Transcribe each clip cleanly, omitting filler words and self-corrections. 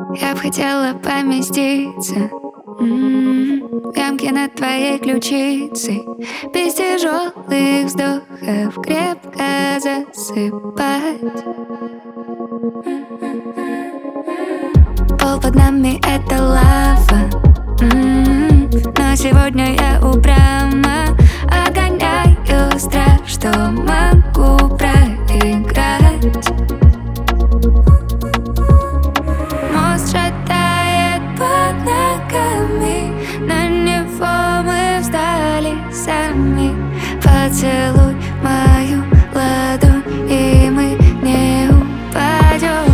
Я б хотела поместиться в ямке над твоей ключицей, без тяжелых вздохов крепко засыпать. Пол под нами — это лава, но сегодня я упрямо отгоняю страх, что могу проиграть. Мост шатает под ногами, на него мы встали сами. Поцелуй мою ладонь, и мы не упадем.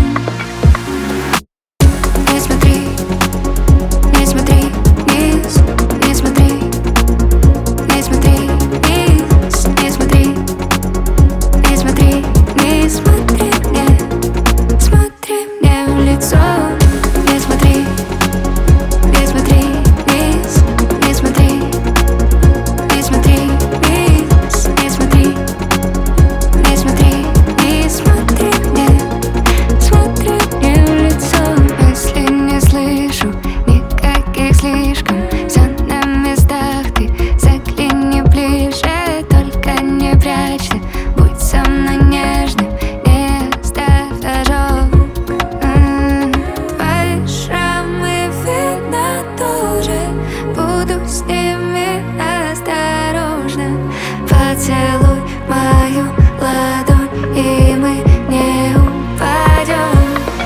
Не смотри, не смотри вниз, не смотри, не смотри вниз, не смотри, не смотри, не смотри мне, смотри мне в лицо. Не смотри, не смотри вниз, не смотри, не смотри вниз, не смотри, не смотри, не смотри мне, смотри мне в лицо. Если не слышу никаких слишком, все на местах, ты загляни ближе, только не прячься, будь со мной нежным, не оставь ожог. Твои шрамы видно тоже, буду с ними осторожна. Поцелуй мою ладонь, и мы не упадем.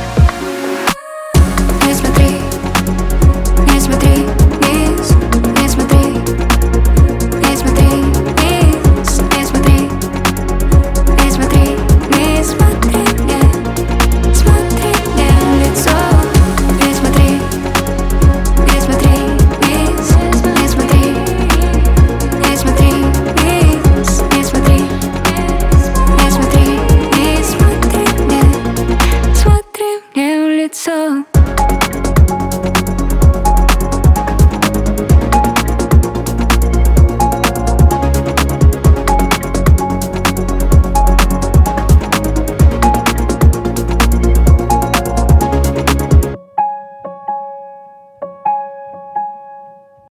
Не смотри, не смотри вниз, не смотри, не смотри вниз, не смотри, не смотри, не смотри мне, смотри мне в лицо. Не смотри, не смотри вниз, не смотри, не смотри вниз, не смотри, не смотри, не смотри мне, смотри мне в лицо.